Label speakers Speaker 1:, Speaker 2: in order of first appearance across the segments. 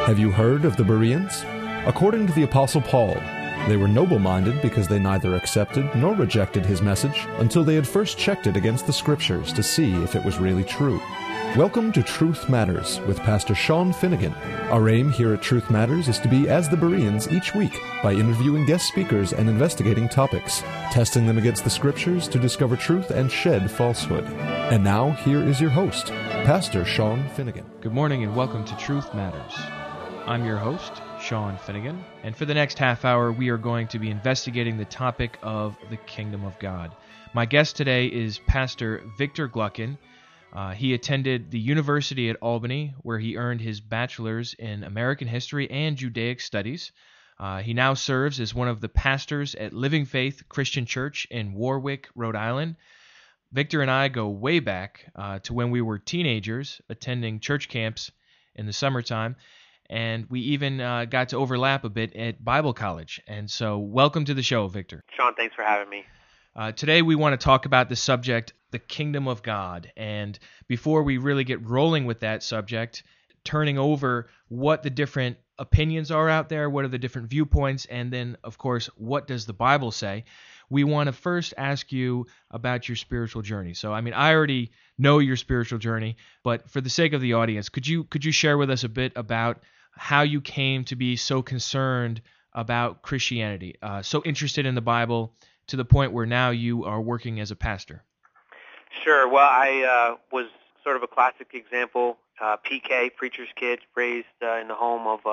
Speaker 1: Have you heard of the Bereans? According to the Apostle Paul, they were noble-minded because they neither accepted nor rejected his message until they had first checked it against the Scriptures to see if it was really true. Welcome to Truth Matters with Pastor Sean Finnegan. Our aim here at Truth Matters is to be as the Bereans each week by interviewing guest speakers and investigating topics, testing them against the Scriptures to discover truth and shed falsehood. And now, here is your host, Pastor Sean Finnegan.
Speaker 2: Good morning and welcome to Truth Matters. I'm your host, Sean Finnegan, and for the next half hour we are going to be investigating the topic of the Kingdom of God. My guest today is Pastor Victor Gluckin. He attended the University at Albany, where he earned his bachelor's in American History and Judaic Studies. He now serves as one of the pastors at Living Faith Christian Church in Warwick, Rhode Island. Victor and I go way back to when we were teenagers attending church camps in the summertime, and we even got to overlap a bit at Bible college. And so welcome to the show, Victor.
Speaker 3: Sean, thanks for having me.
Speaker 2: Today we want to talk about the subject, the Kingdom of God. And before we really get rolling with that subject, turning over what the different opinions are out there, what are the different viewpoints, and then, of course, what does the Bible say, we want to first ask you about your spiritual journey. So, I already know your spiritual journey, but for the sake of the audience, could you share with us a bit about how you came to be so concerned about Christianity, so interested in the Bible, to the point where now you are working as a pastor?
Speaker 3: Sure. Well, I was sort of a classic example, PK, preacher's kid, raised in the home of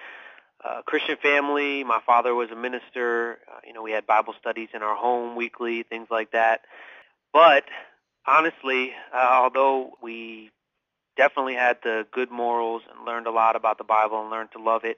Speaker 3: a Christian family. My father was a minister. We had Bible studies in our home weekly, things like that. But honestly, although we definitely had the good morals and learned a lot about the Bible and learned to love it,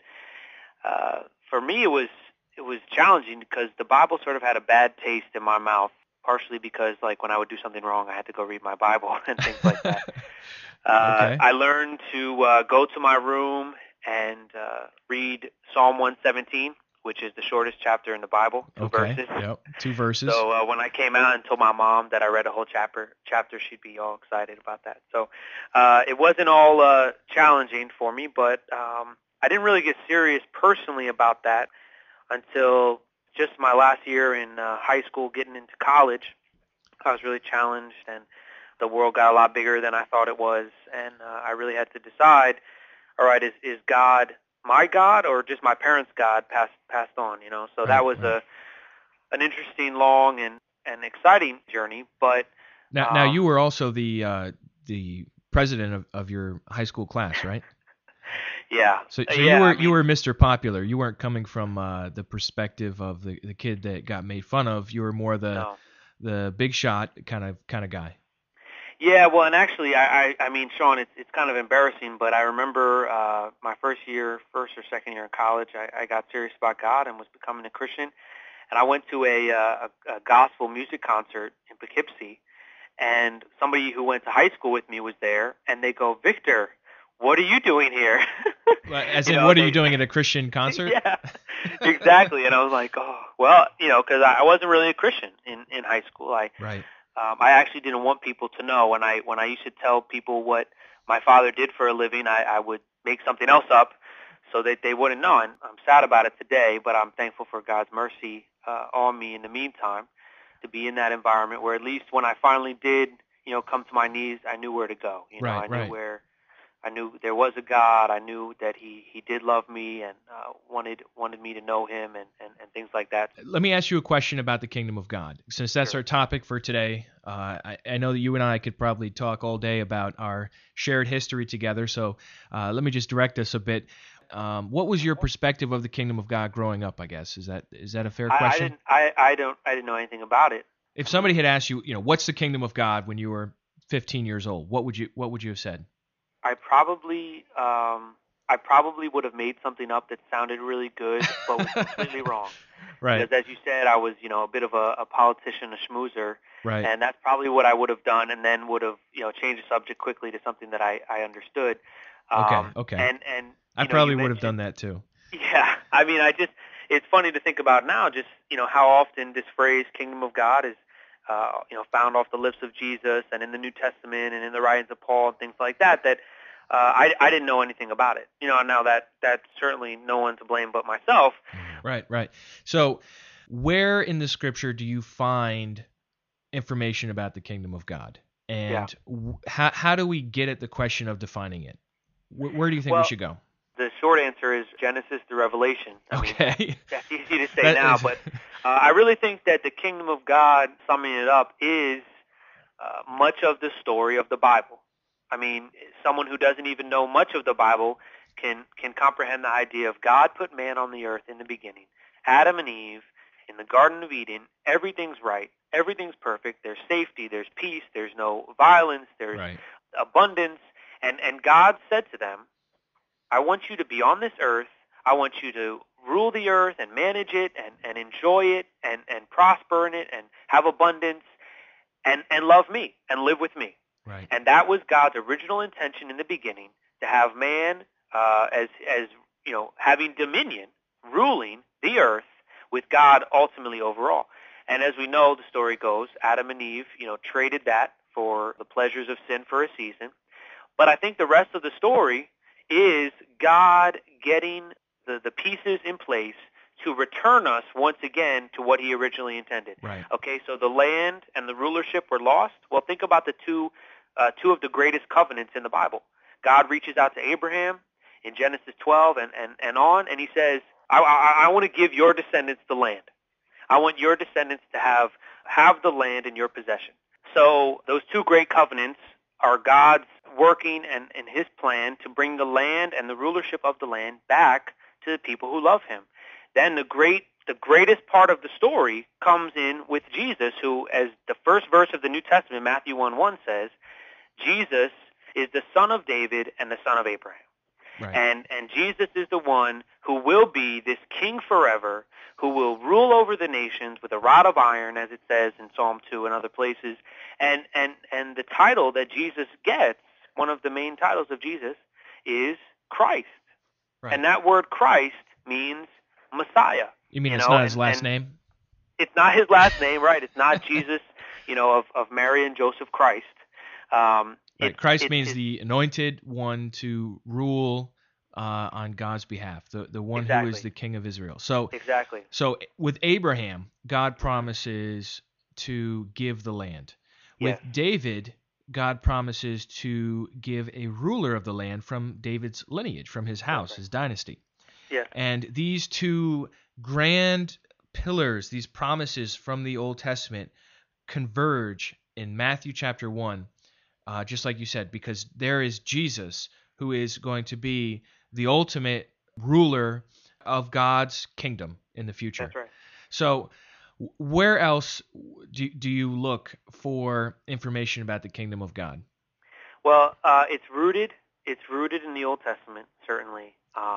Speaker 3: for me it was challenging because the Bible sort of had a bad taste in my mouth, partially because when I would do something wrong, I had to go read my Bible and things like that.
Speaker 2: Okay.
Speaker 3: I learned to go to my room and read Psalm 117, which is the shortest chapter in the Bible, two verses.
Speaker 2: Yep, 2 verses.
Speaker 3: So when I came out and told my mom that I read a whole chapter, she'd be all excited about that. So it wasn't all challenging for me, but I didn't really get serious personally about that until just my last year in high school, getting into college. I was really challenged, and the world got a lot bigger than I thought it was, and I really had to decide, all right, is God my God or just my parents' God passed on, So that was an interesting, long, and exciting journey. But
Speaker 2: now you were also the president of your high school class, right?
Speaker 3: Yeah.
Speaker 2: So you were Mr. Popular. You weren't coming from the perspective of the kid that got made fun of. You were more the big shot kind of guy.
Speaker 3: Yeah, well, and actually, I mean, Sean, it's kind of embarrassing, but I remember my first or second year in college, I got serious about God and was becoming a Christian, and I went to a gospel music concert in Poughkeepsie, and somebody who went to high school with me was there, and they go, "Victor, what are you doing here?"
Speaker 2: As in, what are you doing at a Christian concert?
Speaker 3: Yeah, exactly. And I was like, oh, well, because I wasn't really a Christian in high school.
Speaker 2: Right.
Speaker 3: I actually didn't want people to know. When I used to tell people what my father did for a living, I would make something else up so that they wouldn't know. And I'm sad about it today, but I'm thankful for God's mercy on me in the meantime to be in that environment where at least when I finally did, come to my knees, I knew where to go. I knew there was a God. I knew that He did love me and wanted me to know Him and things like that.
Speaker 2: Let me ask you a question about the Kingdom of God, since that's
Speaker 3: Sure.
Speaker 2: our topic for today. I know that you and I could probably talk all day about our shared history together, so let me just direct us a bit. What was your perspective of the Kingdom of God growing up, I guess? Is that a fair question?
Speaker 3: I didn't know anything about it.
Speaker 2: If somebody had asked you, what's the Kingdom of God when you were 15 years old, what would you have said?
Speaker 3: I probably would have made something up that sounded really good, but was completely wrong.
Speaker 2: Right.
Speaker 3: Because as you said, I was, a bit of a politician, a schmoozer,
Speaker 2: right.
Speaker 3: And that's probably what I would have done, and then would have, changed the subject quickly to something that I understood.
Speaker 2: Okay.
Speaker 3: And
Speaker 2: I probably would have done that too.
Speaker 3: Yeah. It's funny to think about now, just, how often this phrase "Kingdom of God" is, found off the lips of Jesus and in the New Testament and in the writings of Paul and things like that. That I didn't know anything about it. Now that's certainly no one to blame but myself.
Speaker 2: Right. So where in the Scripture do you find information about the kingdom of God? And how do we get at the question of defining it? Where do you think we should go?
Speaker 3: The short answer is Genesis to Revelation. I mean, that's easy to say now, but I really think that the kingdom of God, summing it up, is much of the story of the Bible. I mean, someone who doesn't even know much of the Bible can comprehend the idea of God put man on the earth in the beginning. Adam and Eve in the Garden of Eden, everything's right, everything's perfect, there's safety, there's peace, there's no violence, there's abundance, and God said to them, I want you to be on this earth, I want you to rule the earth and manage it and enjoy it and prosper in it and have abundance and love me and live with me.
Speaker 2: Right.
Speaker 3: And that was God's original intention in the beginning, to have man as having dominion, ruling the earth with God ultimately overall. And as we know, the story goes, Adam and Eve, traded that for the pleasures of sin for a season. But I think the rest of the story is God getting the pieces in place to return us once again to what he originally intended.
Speaker 2: Right.
Speaker 3: Okay, so the land and the rulership were lost. Well, think about the two of the greatest covenants in the Bible. God reaches out to Abraham in Genesis 12 and on, and he says, I want to give your descendants the land. I want your descendants to have the land in your possession. So those two great covenants are God's working and his plan to bring the land and the rulership of the land back to the people who love him. Then the greatest part of the story comes in with Jesus, who, as the first verse of the New Testament, Matthew 1:1 says, Jesus is the son of David and the son of Abraham.
Speaker 2: Right.
Speaker 3: And Jesus is the one who will be this king forever, who will rule over the nations with a rod of iron, as it says in Psalm 2 and other places. And the title that Jesus gets, one of the main titles of Jesus, is Christ.
Speaker 2: Right.
Speaker 3: And that word Christ means Messiah.
Speaker 2: You mean it's not his last name?
Speaker 3: It's not his last name, right? It's not Jesus, of Mary and Joseph Christ.
Speaker 2: Right. Christ means the anointed one to rule on God's behalf, the one who is the king of Israel. So
Speaker 3: exactly. So
Speaker 2: with Abraham, God promises to give the land. With David, God promises to give a ruler of the land from David's lineage, from his house, his dynasty.
Speaker 3: Yeah.
Speaker 2: And these two grand pillars, these promises from the Old Testament, converge in Matthew chapter 1, just like you said, because there is Jesus who is going to be the ultimate ruler of God's kingdom in the future.
Speaker 3: That's right.
Speaker 2: So where else do you look for information about the kingdom of God?
Speaker 3: Well, it's rooted in the Old Testament, certainly.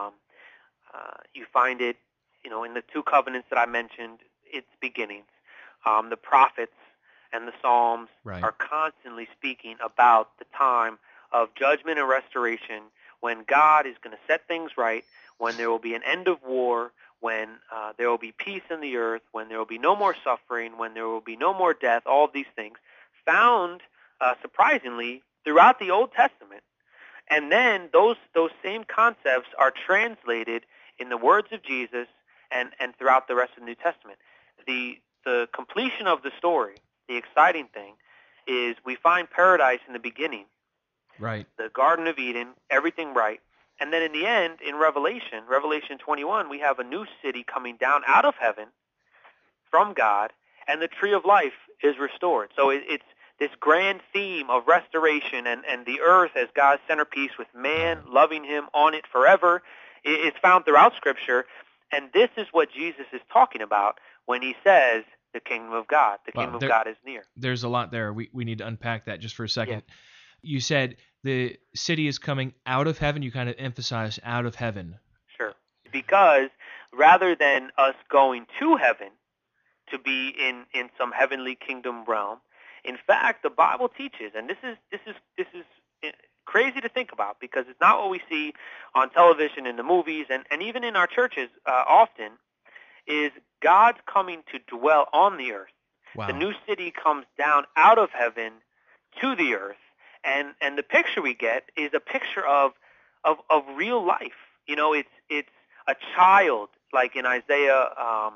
Speaker 3: You find it, in the two covenants that I mentioned, its beginnings. The prophets and the Psalms are constantly speaking about the time of judgment and restoration, when God is going to set things right, when there will be an end of war, when there will be peace in the earth, when there will be no more suffering, when there will be no more death, all of these things found, surprisingly, throughout the Old Testament. And then those same concepts are translated in the words of Jesus and throughout the rest of the New Testament. The completion of the story, the exciting thing, is we find paradise in the beginning.
Speaker 2: Right.
Speaker 3: The Garden of Eden, everything right. And then in the end, in Revelation 21, we have a new city coming down out of heaven from God, and the tree of life is restored. So it's this grand theme of restoration and the earth as God's centerpiece, with man loving him on it forever. It's found throughout Scripture, and this is what Jesus is talking about when he says the kingdom of God. The kingdom of God is near.
Speaker 2: There's a lot there. We need to unpack that just for a second.
Speaker 3: Yeah.
Speaker 2: You said the city is coming out of heaven. You kind of emphasize out of heaven.
Speaker 3: Sure. Because rather than us going to heaven to be in some heavenly kingdom realm, in fact, the Bible teaches, and this is crazy to think about, because it's not what we see on television, in the movies, and even in our churches often, is God's coming to dwell on the earth.
Speaker 2: Wow.
Speaker 3: The new city comes down out of heaven to the earth, And the picture we get is a picture of real life. It's a child, like in Isaiah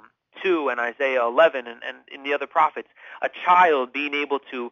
Speaker 3: 2 and Isaiah 11 and in the other prophets, a child being able to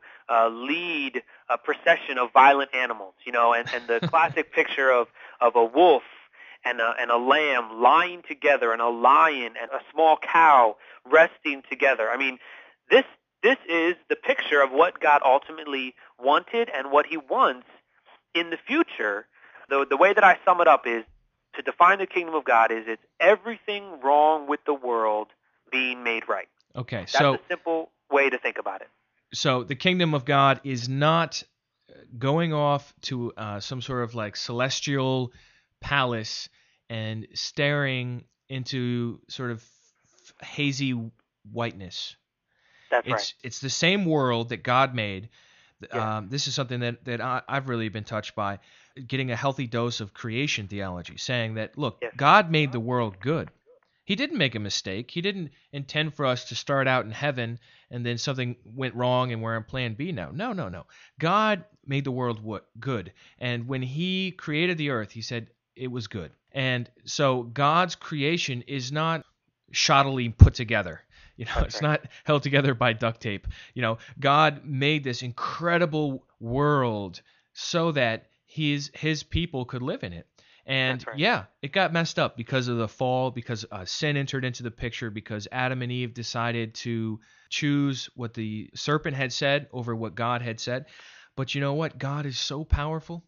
Speaker 3: lead a procession of violent animals, and the classic picture of a wolf and a lamb lying together, and a lion and a small cow resting together. I mean, this is the picture of what God ultimately wanted and what he wants in the future. The way that I sum it up is, to define the kingdom of God is, it's everything wrong with the world being made right.
Speaker 2: Okay,
Speaker 3: That's
Speaker 2: so
Speaker 3: a simple way to think about it.
Speaker 2: So the kingdom of God is not going off to some sort of like celestial palace and staring into sort of hazy whiteness.
Speaker 3: That's right.
Speaker 2: It's the same world that God made.
Speaker 3: Yeah.
Speaker 2: This is something that I've really been touched by, getting a healthy dose of creation theology, saying that, look,
Speaker 3: Yes.
Speaker 2: God made the world good. He didn't make a mistake. He didn't intend for us to start out in heaven and then something went wrong and we're on plan B now. No. God made the world good. And when he created the earth, he said it was good. And so God's creation is not shoddily put together. It's not held together by duct tape. God made this incredible world so that his people could live in it. And yeah, it got messed up because of the fall, because sin entered into the picture, because Adam and Eve decided to choose what the serpent had said over what God had said. But you know what? God is so powerful,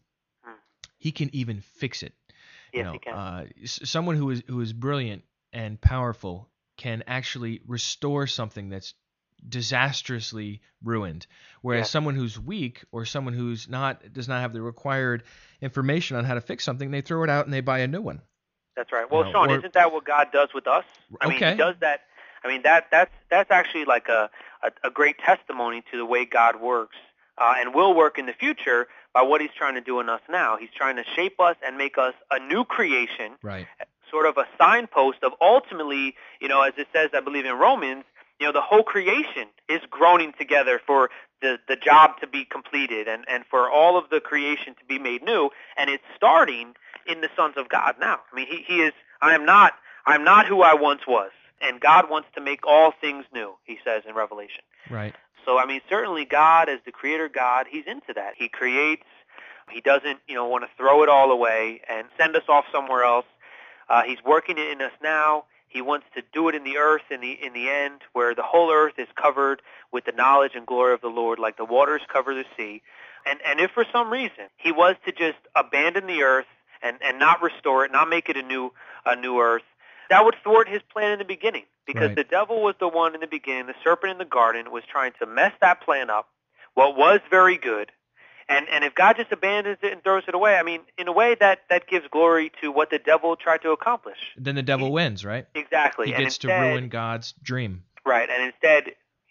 Speaker 2: he can even fix it.
Speaker 3: Yes, he can.
Speaker 2: Someone who is brilliant and powerful can actually restore something that's disastrously ruined, whereas someone who's weak or someone who's does not have the required information on how to fix something, they throw it out and they buy a new one.
Speaker 3: That's right. Well, Sean, isn't that what God does with us? I mean, he does that. I mean, that's actually like a great testimony to the way God works and will work in the future by what he's trying to do in us now. He's trying to shape us and make us a new creation,
Speaker 2: right?
Speaker 3: Sort of a signpost of ultimately, as it says, I believe in Romans, the whole creation is groaning together for the job to be completed and for all of the creation to be made new, and it's starting in the sons of God now. I mean, he is, I'm not who I once was, and God wants to make all things new, he says in Revelation.
Speaker 2: Right.
Speaker 3: So, I mean, certainly God, as the creator God, he's into that. He creates. He doesn't, want to throw it all away and send us off somewhere else. He's working it in us now. He wants to do it in the earth in the end, where the whole earth is covered with the knowledge and glory of the Lord, like the waters cover the sea. And if for some reason he was to just abandon the earth and not restore it, not make it a new earth, that would thwart his plan in the beginning. Because the devil was the one in the beginning, the serpent in the garden was trying to mess that plan up, what was very good. And if God just abandons it and throws it away, I mean, in a way that gives glory to what the devil tried to accomplish.
Speaker 2: Then the devil wins, right?
Speaker 3: Exactly.
Speaker 2: He gets to ruin God's dream.
Speaker 3: Right, and instead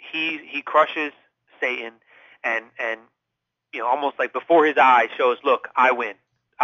Speaker 3: he crushes Satan and almost like before his eyes shows, look, I win.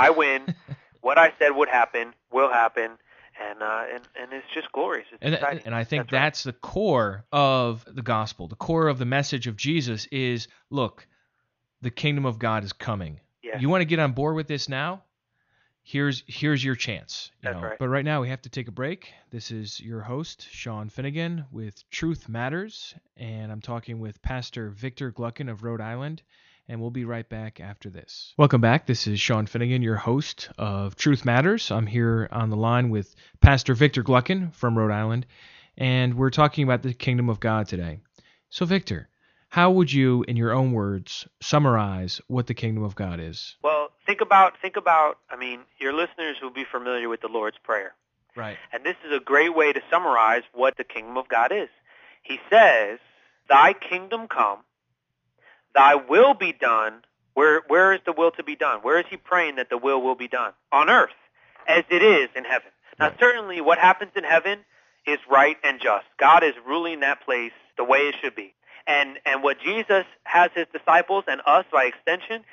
Speaker 3: What I said would happen will happen. And it's just glorious. It's exciting.
Speaker 2: And I think that's the core of the gospel. The core of the message of Jesus is, look, the kingdom of God is coming.
Speaker 3: Yeah.
Speaker 2: You want to get on board with this now? Here's your chance.
Speaker 3: That's right.
Speaker 2: But right now we have to take a break. This is your host, Sean Finnegan, with Truth Matters, and I'm talking with Pastor Victor Gluckin of Rhode Island, and we'll be right back after this. Welcome back. This is Sean Finnegan, your host of Truth Matters. I'm here on the line with Pastor Victor Gluckin from Rhode Island, and we're talking about the kingdom of God today. So, Victor, how would you, in your own words, summarize what the kingdom of God is?
Speaker 3: Well, think about, I mean, your listeners will be familiar with the Lord's Prayer.
Speaker 2: Right.
Speaker 3: And this is a great way to summarize what the kingdom of God is. He says, thy kingdom come, thy will be done. Where is the will to be done? Where is he praying that the will be done? On earth, as it is in heaven. Now, certainly what happens in heaven is right and just. God is ruling that place the way it should be. And what Jesus has his disciples and us by extension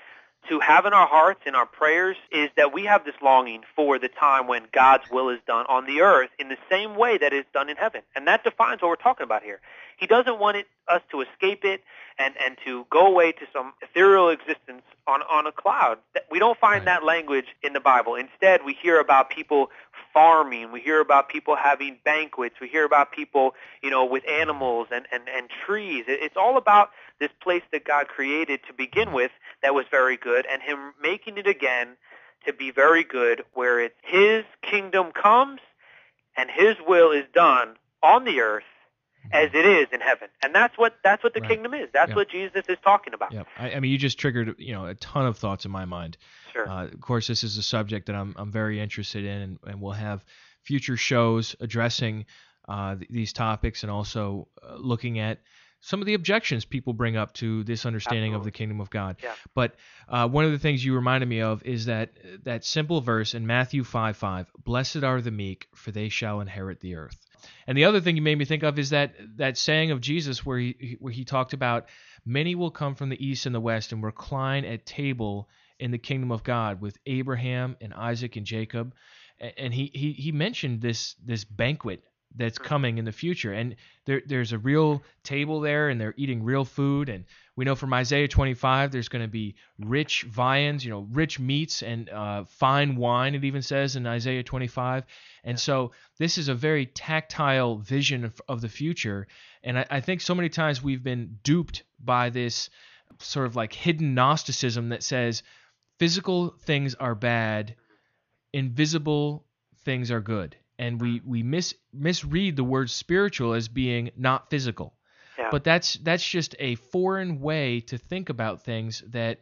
Speaker 3: to have in our hearts, in our prayers, is that we have this longing for the time when God's will is done on the earth in the same way that it's done in heaven. And that defines what we're talking about here. He doesn't want us to escape it and to go away to some ethereal existence on a cloud. We don't find that language in the Bible. Instead, we hear about people farming. We hear about people having banquets. We hear about people, with animals and trees. It's all about this place that God created to begin with that was very good, and him making it again to be very good, where it's his kingdom comes and his will is done on the earth as it is in heaven. And that's what the kingdom is. That's what Jesus is talking about.
Speaker 2: Yeah. I mean, you just triggered, a ton of thoughts in my mind.
Speaker 3: Sure.
Speaker 2: Of course, this is a subject that I'm very interested in, and we'll have future shows addressing these topics, and also looking at some of the objections people bring up to this understanding of the kingdom of God.
Speaker 3: Yeah.
Speaker 2: But one of the things you reminded me of is that simple verse in Matthew 5:5, "Blessed are the meek, for they shall inherit the earth." And the other thing you made me think of is that saying of Jesus where he talked about, "Many will come from the east and the west and recline at table in the kingdom of God with Abraham and Isaac and Jacob." And he mentioned this banquet that's coming in the future, and there's a real table there, and they're eating real food. And we know from Isaiah 25 there's going to be rich viands, rich meats, and fine wine, it even says in Isaiah 25. And so this is a very tactile vision of the future, and I think so many times we've been duped by this sort of like hidden Gnosticism that says physical things are bad, invisible things are good. And we misread the word spiritual as being not physical.
Speaker 3: Yeah.
Speaker 2: But that's just a foreign way to think about things that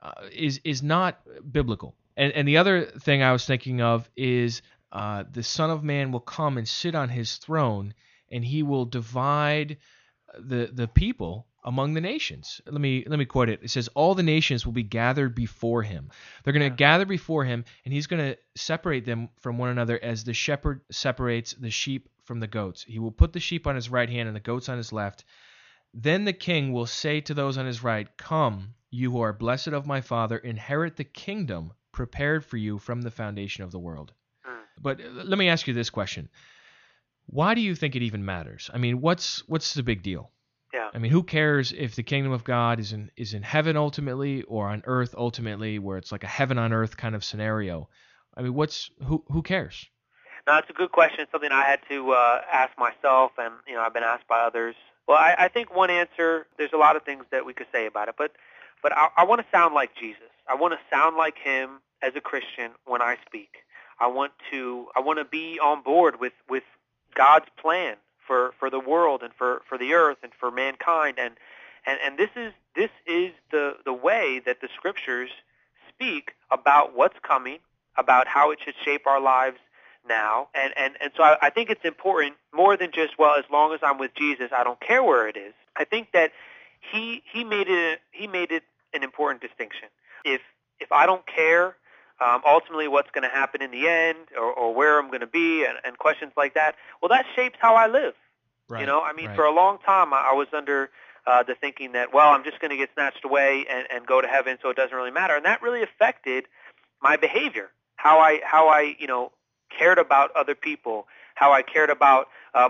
Speaker 2: is not biblical. And the other thing I was thinking of is the Son of Man will come and sit on his throne, and he will divide the people among the nations. Let me quote it. It says, "All the nations will be gathered before him." They're going to gather before him, and he's going to separate them from one another as the shepherd separates the sheep from the goats. He will put the sheep on his right hand and the goats on his left. Then the king will say to those on his right, "Come, you who are blessed of my Father, inherit the kingdom prepared for you from the foundation of the world." But let me ask you this question. Why do you think it even matters? I mean, what's the big deal?
Speaker 3: Yeah.
Speaker 2: I mean, who cares if the kingdom of God is in heaven ultimately, or on earth ultimately, where it's like a heaven on earth kind of scenario? I mean, who cares?
Speaker 3: No, that's a good question. It's something I had to ask myself, and I've been asked by others. Well, I think one answer. There's a lot of things that we could say about it, but I want to sound like Jesus. I want to sound like him as a Christian when I speak. I want to be on board with God's plan for the world and for the earth and for mankind, and this is the way that the scriptures speak about what's coming, about how it should shape our lives now, and so I think it's important more than just, well, as long as I'm with Jesus, I don't care where it is. I think that he made it an important distinction. If I don't care ultimately what's going to happen in the end, or where I'm going to be, and questions like that, well, that shapes how I live.
Speaker 2: Right.
Speaker 3: For a long time I was under the thinking that, well, I'm just going to get snatched away and go to heaven, so it doesn't really matter. And that really affected my behavior, how I cared about other people, how I cared about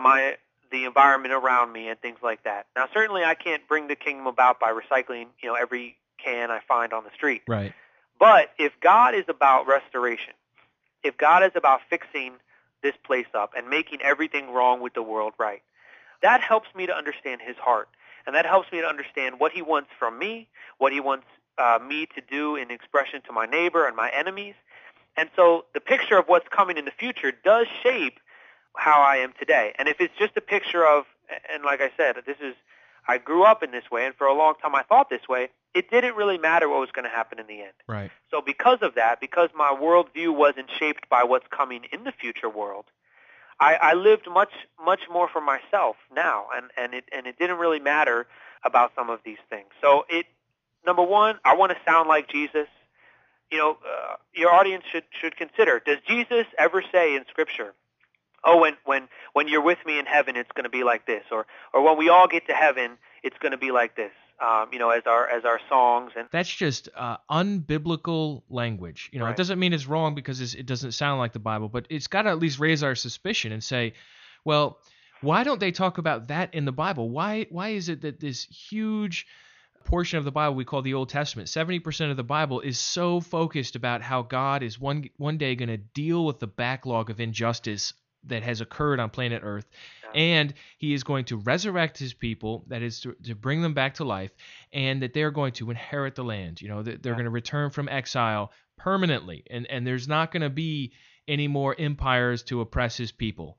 Speaker 3: the environment around me, and things like that. Now, certainly I can't bring the kingdom about by recycling every can I find on the street.
Speaker 2: Right.
Speaker 3: But if God is about restoration, if God is about fixing this place up and making everything wrong with the world right, that helps me to understand his heart. And that helps me to understand what he wants from me, what he wants me to do in expression to my neighbor and my enemies. And so the picture of what's coming in the future does shape how I am today. And if it's just a picture of, and like I said, I grew up in this way, and for a long time I thought this way, it didn't really matter what was going to happen in the end.
Speaker 2: Right.
Speaker 3: So because of that, because my worldview wasn't shaped by what's coming in the future world, I lived much more for myself now, and it didn't really matter about some of these things. So number one, I want to sound like Jesus. Your audience should consider, does Jesus ever say in Scripture, "Oh, when you're with me in heaven, it's going to be like this," or "when we all get to heaven, it's going to be like this"? as our songs. And
Speaker 2: that's just unbiblical language.
Speaker 3: Right.
Speaker 2: It doesn't mean it's wrong because it doesn't sound like the Bible, but it's got to at least raise our suspicion and say, well, why don't they talk about that in the Bible? Why is it that this huge portion of the Bible we call the Old Testament, 70% of the Bible, is so focused about how God is one day going to deal with the backlog of injustice that has occurred on planet Earth, and he is going to resurrect his people, that is to bring them back to life, and that they're going to inherit the land, that they're going to return from exile permanently, and there's not going to be any more empires to oppress his people.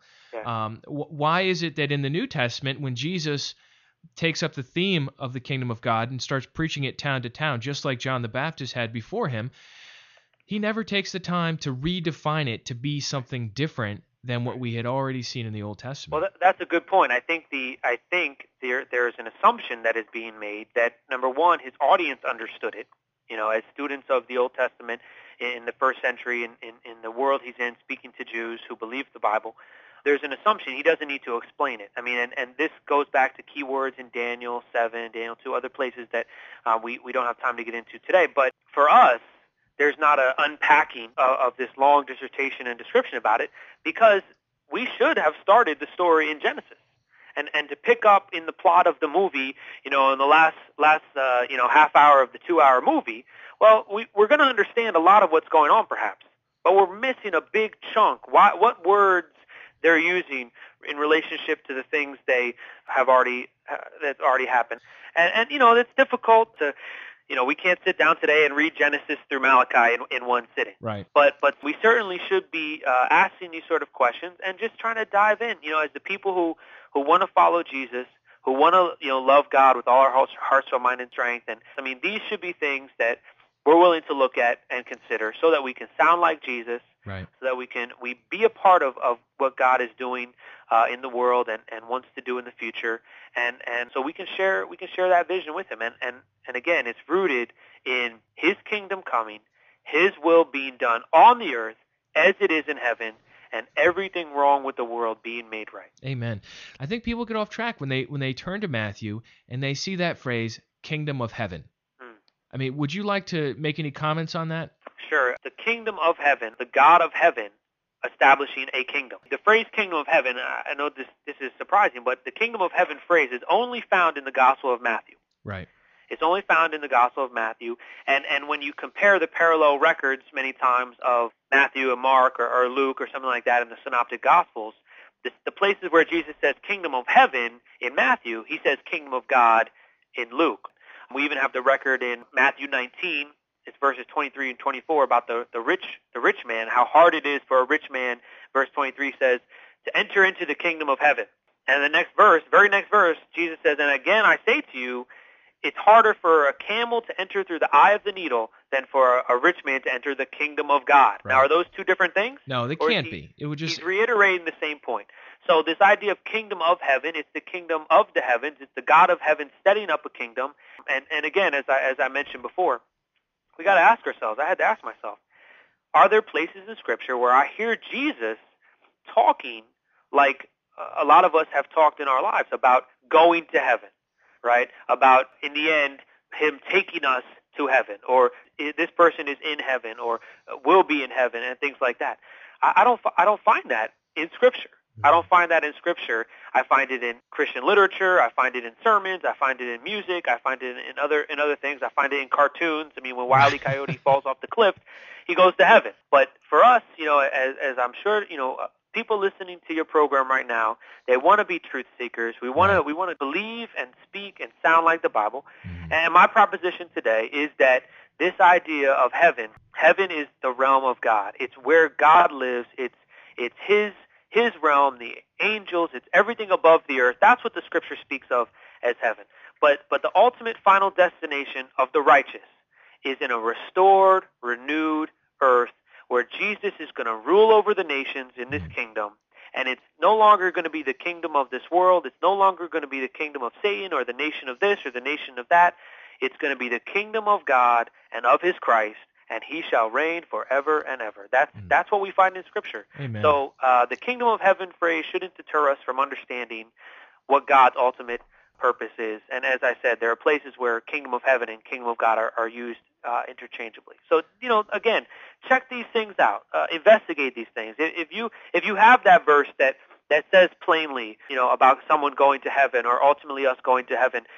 Speaker 2: Why is it that in the New Testament, when Jesus takes up the theme of the kingdom of God and starts preaching it town to town, just like John the Baptist had before him, he never takes the time to redefine it to be something different than what we had already seen in the Old Testament?
Speaker 3: Well, that's a good point. I think there's an assumption that is being made that, number one, his audience understood it. As students of the Old Testament in the first century, in the world he's in, speaking to Jews who believed the Bible, there's an assumption he doesn't need to explain it. I mean, and this goes back to keywords in Daniel 7, Daniel 2, other places that we don't have time to get into today. But for us, there's not an unpacking of this long dissertation and description about it, because we should have started the story in Genesis. And to pick up in the plot of the movie, in the last half hour of the 2-hour movie, well, we're going to understand a lot of what's going on perhaps, but we're missing a big chunk. What words they're using in relationship to the things they have that's already happened. And it's difficult to, we can't sit down today and read Genesis through Malachi in one sitting.
Speaker 2: Right.
Speaker 3: But we certainly should be asking these sort of questions and just trying to dive in, as the people who want to follow Jesus, who want to, love God with all our heart, soul, mind, and strength. And I mean, these should be things that we're willing to look at and consider so that we can sound like Jesus,
Speaker 2: right,
Speaker 3: so that we be a part of what God is doing in the world and wants to do in the future, and so we can share that vision with him. And again, it's rooted in his kingdom coming, his will being done on the earth as it is in heaven, and everything wrong with the world being made right.
Speaker 2: Amen. I think people get off track when they turn to Matthew and they see that phrase, kingdom of heaven. I mean, would you like to make any comments on that?
Speaker 3: Sure. The kingdom of heaven, the God of heaven, establishing a kingdom. The phrase kingdom of heaven, I know this is surprising, but the kingdom of heaven phrase is only found in the Gospel of Matthew.
Speaker 2: Right.
Speaker 3: It's only found in the Gospel of Matthew. And when you compare the parallel records many times of Matthew and Mark or Luke or something like that in the Synoptic Gospels, the places where Jesus says kingdom of heaven in Matthew, he says kingdom of God in Luke. We even have the record in Matthew 19, it's verses 23 and 24 about the rich man, how hard it is for a rich man. Verse 23 says, to enter into the kingdom of heaven. And the very next verse, Jesus says, and again I say to you, it's harder for a camel to enter through the eye of the needle than for a rich man to enter the kingdom of God. Right. Now, are those two different things?
Speaker 2: No, they can't be. It would just...
Speaker 3: He's reiterating the same point. So this idea of kingdom of heaven, it's the kingdom of the heavens. It's the God of heaven setting up a kingdom. And again, as I mentioned before, we got to ask ourselves, I had to ask myself, are there places in Scripture where I hear Jesus talking like a lot of us have talked in our lives about going to heaven, right? About, in the end, him taking us to heaven, or this person is in heaven, or will be in heaven, and things like that. I don't find that in Scripture. I don't find that in Scripture. I find it in Christian literature. I find it in sermons. I find it in music. I find it in other things. I find it in cartoons. I mean, when Wile E. Coyote falls off the cliff, he goes to heaven. But for us, as I'm sure, people listening to your program right now, they want to be truth seekers. We want to believe and speak and sound like the Bible. And my proposition today is that this idea of heaven is the realm of God. It's where God lives. It's his realm, the angels, it's everything above the earth. That's what the Scripture speaks of as heaven. But the ultimate final destination of the righteous is in a restored, renewed earth where Jesus is going to rule over the nations in this kingdom. And it's no longer going to be the kingdom of this world. It's no longer going to be the kingdom of Satan or the nation of this or the nation of that. It's going to be the kingdom of God and of his Christ, and he shall reign forever and ever. That's what we find in Scripture.
Speaker 2: Amen.
Speaker 3: So the kingdom of heaven phrase shouldn't deter us from understanding what God's ultimate purpose is. And as I said, there are places where kingdom of heaven and kingdom of God are used interchangeably. So, again, check these things out. Investigate these things. If you have that verse that says plainly, about someone going to heaven or ultimately us going to heaven,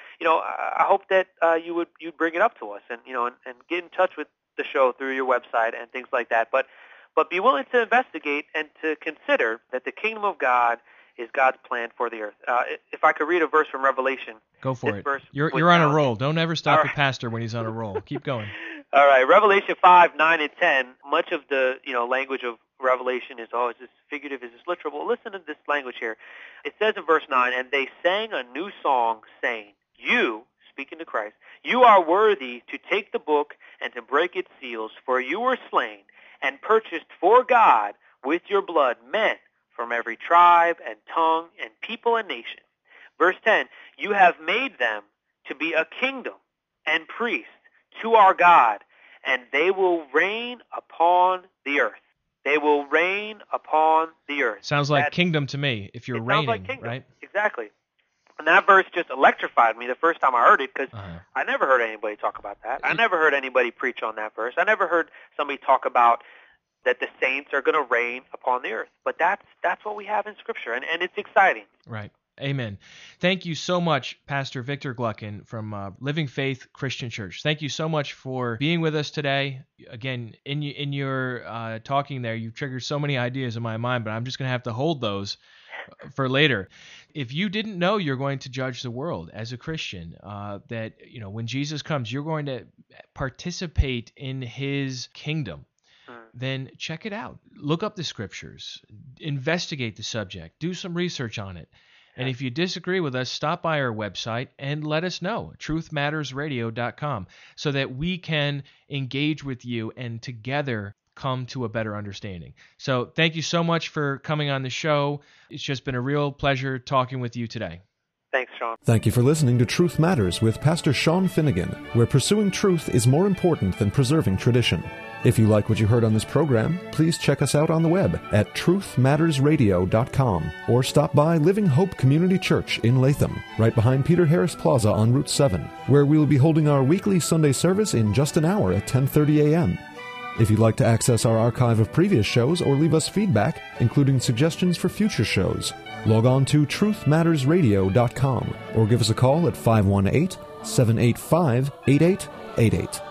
Speaker 3: I hope that you'd bring it up to us and get in touch with the show through your website and things like that. But be willing to investigate and to consider that the kingdom of God is God's plan for the earth. If I could read a verse from Revelation.
Speaker 2: Go for it. You're on a roll. Don't ever stop the pastor when he's on a roll. Keep going.
Speaker 3: All right. Revelation 5, 9, and 10, much of the language of Revelation is, is this figurative, is this literal? Well, listen to this language here. It says in verse 9, and they sang a new song saying, you, speaking to Christ, you are worthy to take the book and to break its seals, for you were slain and purchased for God with your blood men from every tribe and tongue and people and nation. Verse 10, you have made them to be a kingdom and priests to our God, and they will reign upon the earth. They will reign upon the earth.
Speaker 2: Sounds like kingdom to me, if you're reigning,
Speaker 3: sounds like kingdom.
Speaker 2: Right?
Speaker 3: Exactly. And that verse just electrified me the first time I heard it, because I never heard anybody talk about that. I never heard anybody preach on that verse. I never heard somebody talk about that the saints are going to reign upon the earth. But that's what we have in Scripture, and it's exciting.
Speaker 2: Right. Amen. Thank you so much, Pastor Victor Gluckin from Living Faith Christian Church. Thank you so much for being with us today. Again, in your talking there, you triggered so many ideas in my mind, but I'm just going to have to hold those for later. If you didn't know you're going to judge the world as a Christian, that when Jesus comes, you're going to participate in His kingdom, then check it out. Look up the Scriptures. Investigate the subject. Do some research on it. And if you disagree with us, stop by our website and let us know, truthmattersradio.com, so that we can engage with you and together come to a better understanding. So thank you so much for coming on the show. It's just been a real pleasure talking with you today.
Speaker 3: Thanks, Sean.
Speaker 1: Thank you for listening to Truth Matters with Pastor Sean Finnegan, where pursuing truth is more important than preserving tradition. If you like what you heard on this program, please check us out on the web at truthmattersradio.com or stop by Living Hope Community Church in Latham, right behind Peter Harris Plaza on Route 7, where we will be holding our weekly Sunday service in just an hour at 10:30 a.m. If you'd like to access our archive of previous shows or leave us feedback, including suggestions for future shows, log on to truthmattersradio.com or give us a call at 518-785-8888.